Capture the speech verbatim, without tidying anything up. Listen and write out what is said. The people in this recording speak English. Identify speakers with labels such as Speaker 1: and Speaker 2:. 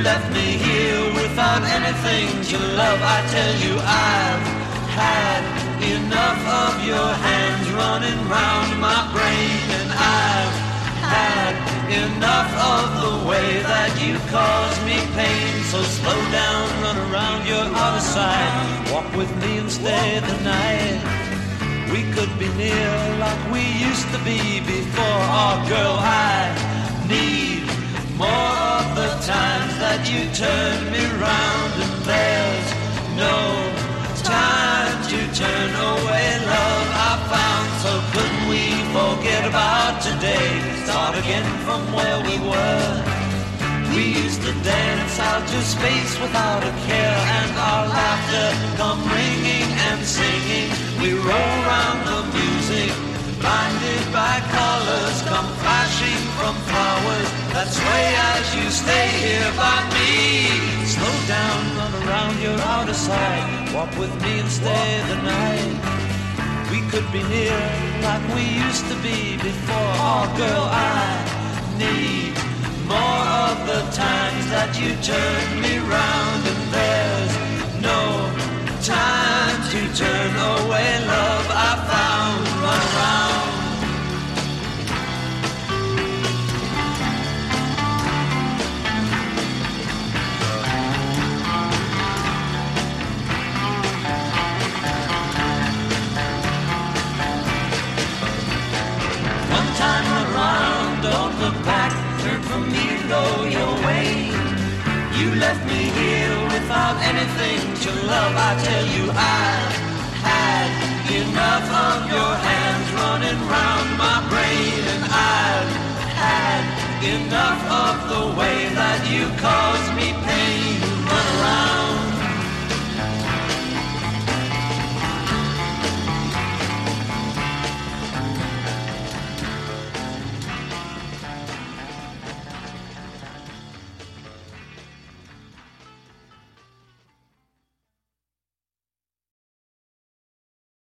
Speaker 1: left me here without anything to love. I tell you I've had enough of your hands running round my brain, and I've had enough of the way that you cause me pain. So slow down, run around your other side, walk with me and stay the night. We could be near like we used to be before. Oh girl, I need more of the times that you turn me round, and there's no time to turn away love I found. So couldn't we forget about today, start again from where we were? We used to dance out to space without a care, and our laughter come ringing and singing. We roll round the music, blinded by colors come flashing from flowers that sway as you stay here by me. Slow down, run around your outer side, walk with me and stay the night. We could be near like we used to be before. Oh girl, I need more of the times that you turn me round, and there's no time to turn away love I found. Run around. One time around, don't look back, turn from me, go your way. You left me here without anything to love. I tell you I've had enough of your hands running round my brain, and I've had enough of the way that you cause